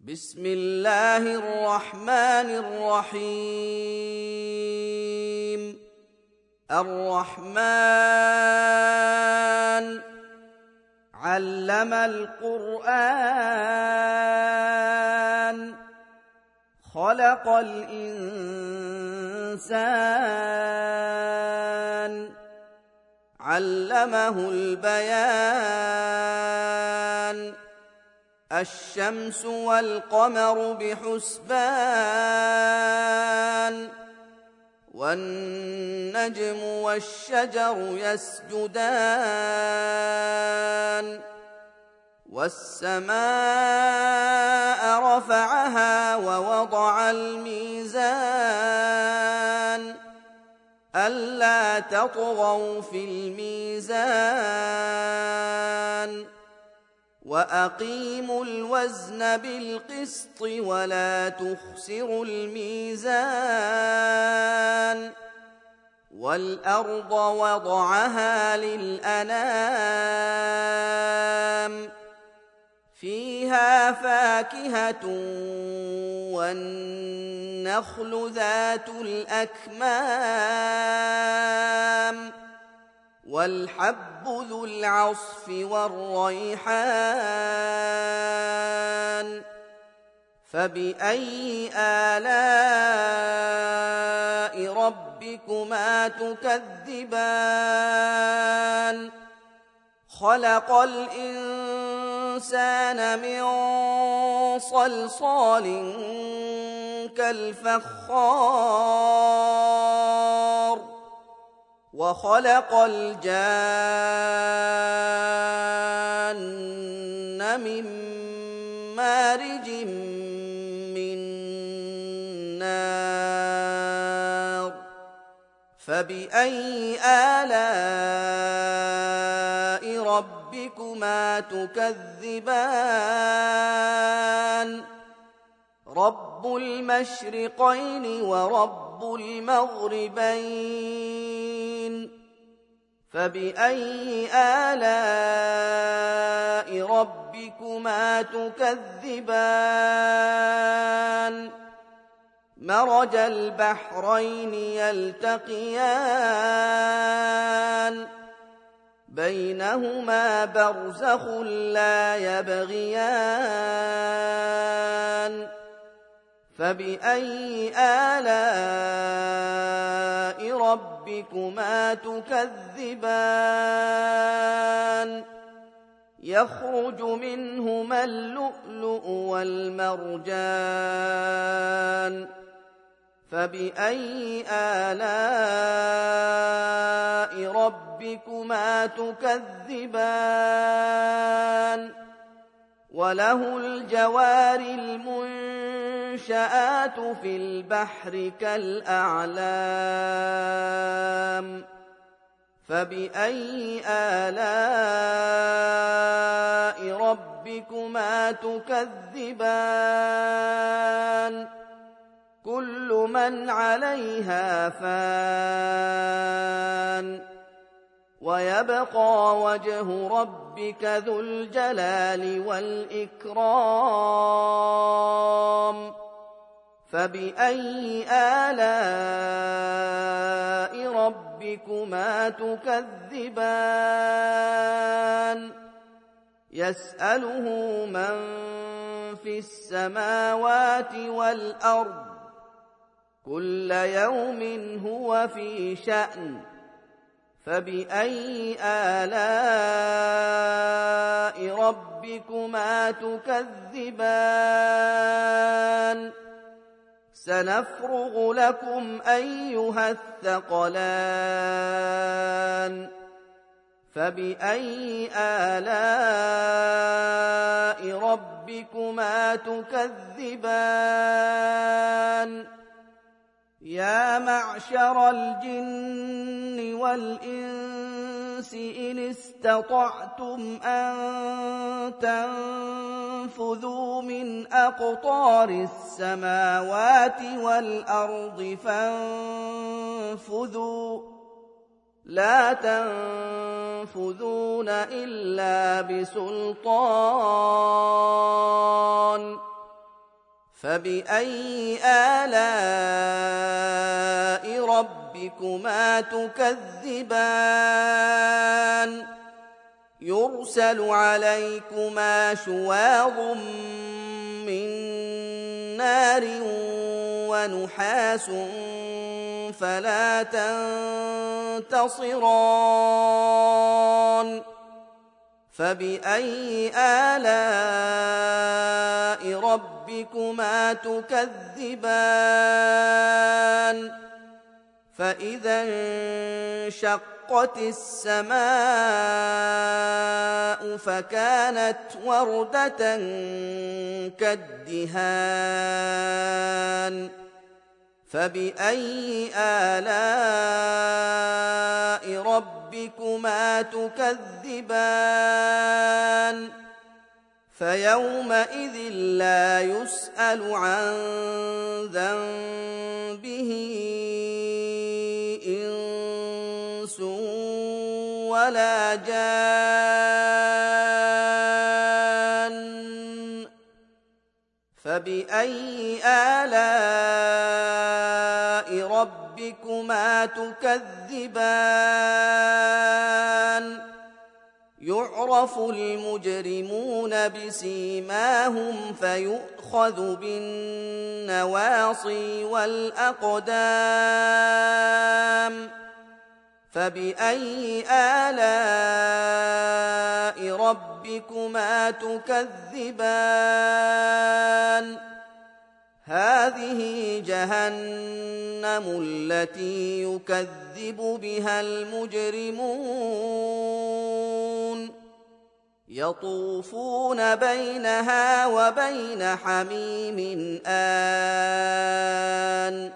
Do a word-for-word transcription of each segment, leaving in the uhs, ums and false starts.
بسم الله الرحمن الرحيم الرحمن علم القرآن خلق الإنسان علمه البيان الشمس والقمر بحسبان والنجم والشجر يسجدان والسماء رفعها ووضع الميزان ألا تطغوا في الميزان وأقيموا الوزن بالقسط ولا تخسروا الميزان والأرض وضعها للأنام فيها فاكهة والنخل ذات الأكمام والحب ذو العصف والريحان فبأي آلاء ربكما تكذبان خلق الإنسان من صلصال كالفخار وخلق الجان من مارج من نار فبأي آلاء ربكما تكذبان رب المشرقين ورب المغربين فبأي آلاء ربكما تكذبان مرج البحرين يلتقيان بينهما برزخ لا يبغيان فبأي آلاء ربكما تكذبان يخرج منهما اللؤلؤ والمرجان فبأي آلاء ربكما تكذبان وله الجوار المنشآت في البحر كالأعلام فبأي آلاء ربكما تكذبان كل من عليها فان ويبقى وجه ربك ذو الجلال والإكرام فبأي آلاء ربكما تكذبان يسأله من في السماوات والأرض كل يوم هو في شأن فبأي آلاء ربكما تكذبان سنفرغ لكم أيها الثقلان فبأي آلاء ربكما تكذبان يا معشر الجن والإنس إن استطعتم أن تنفذوا من أقطار السماوات والأرض فانفذوا لا تنفذون إلا بسلطان فبأي آلاء ربكما تكذبان يرسل عليكما شواظ من نار ونحاس فلا تنتصران فبأي آلاء ربكما تكذبان فإذا انشقت السماء فكانت وردة كالدهان فبأي آلاء ربكما تكذبان فيومئذ لا يسأل عن ذنبه إنس ولا جان فبأي آلاء ربكما تكذبان يعرف المجرمون بسيماهم فيؤخذ بالنواصي والأقدام فبأي آلاء ربكما تكذبان هذه جهنم التي يكذب بها المجرمون يطوفون بينها وبين حميم آن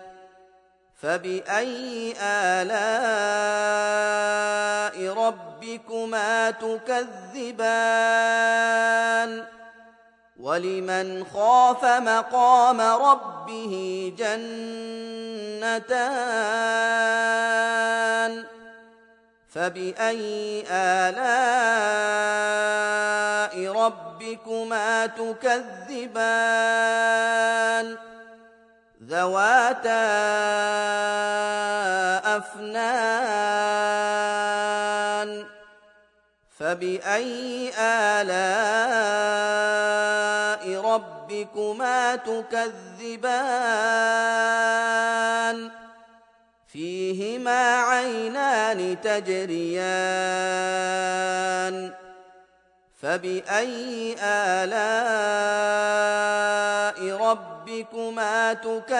فبأي آلاء ربكما تكذبان ولمن خاف مقام ربه جنتان فبأي آلاء ربكما تكذبان ذواتا أفنان فبأي آلاء ربكما تكذبان فيهما عينان تجريان فبأي آلاء ربكما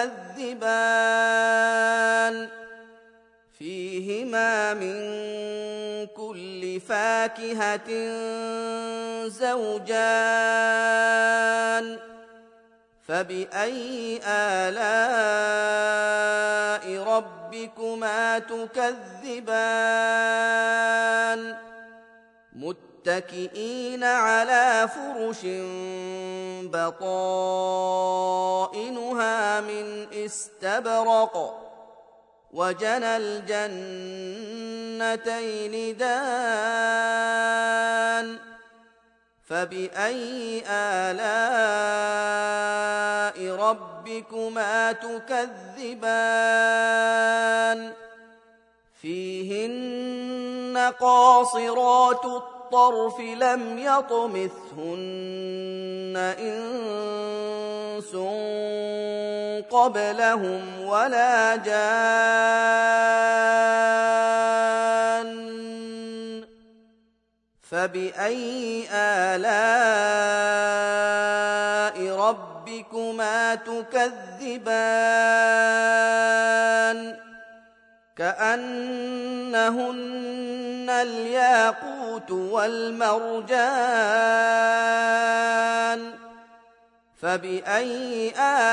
تكذبان فيهما من كل فاكهة زوجان فبأي آلاء ربكما تكذبان متكئين على فرش بطائنها من استبرق وجنى الجنتين دان فبأي آلاء ربكما تكذبان فيهن قاصرات الطرف لم يطمثهن إنس قبلهم ولا جان فبأي آلاء ربكما تكذبان كأنهن الياقوت والمرجان فبأي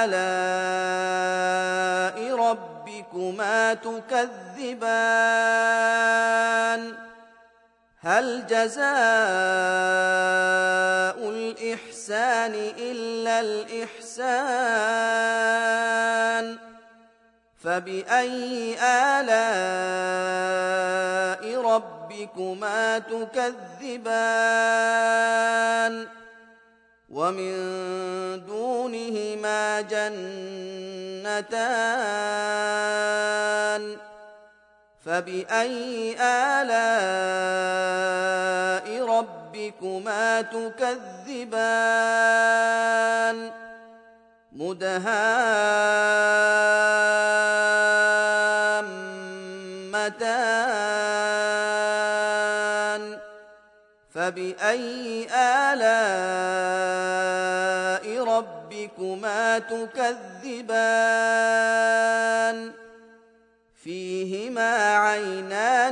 آلاء ربكما تكذبان هل جزاء الإحسان إلا الإحسان فبأي آلاء ربكما تكذبان ومن دونهما جنتان فبأي آلاء ربكما تكذبان مدهامتان فبأي آلاء ربكما تكذبان فيهما عينان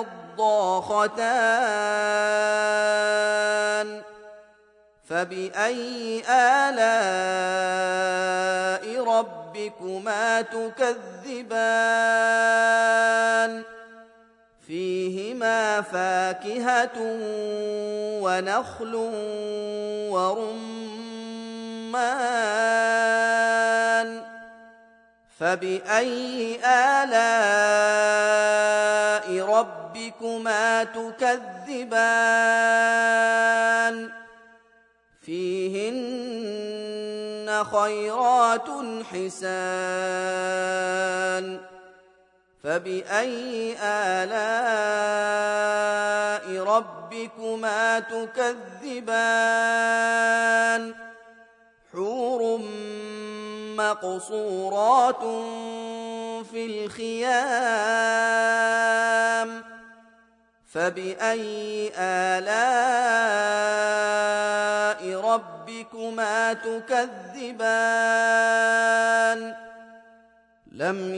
نضاختان فبأي آلاء ربكما تكذبان فيهما فاكهة ونخل ورمان فبأي آلاء ربكما تكذبان فيهن خيرات حسان فبأي آلاء ربكما تكذبان حور مقصورات في الخيام فبأي آلاء ربكما تكذبان لم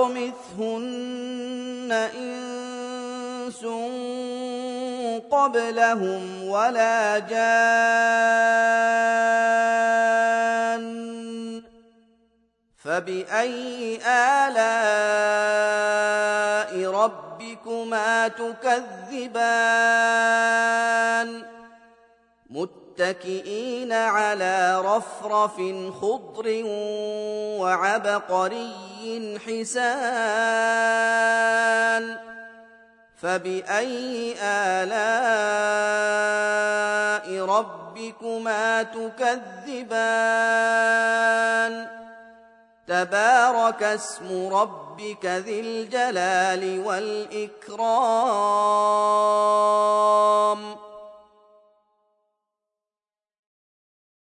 يطمثهن إنس قبلهم ولا جان فبأي آلاء ربكما تكذبان متكئين على رفرف خضر وعبقري حسان فبأي آلاء ربكما تكذبان تبارك اسم ربك ذي الجلال والإكرام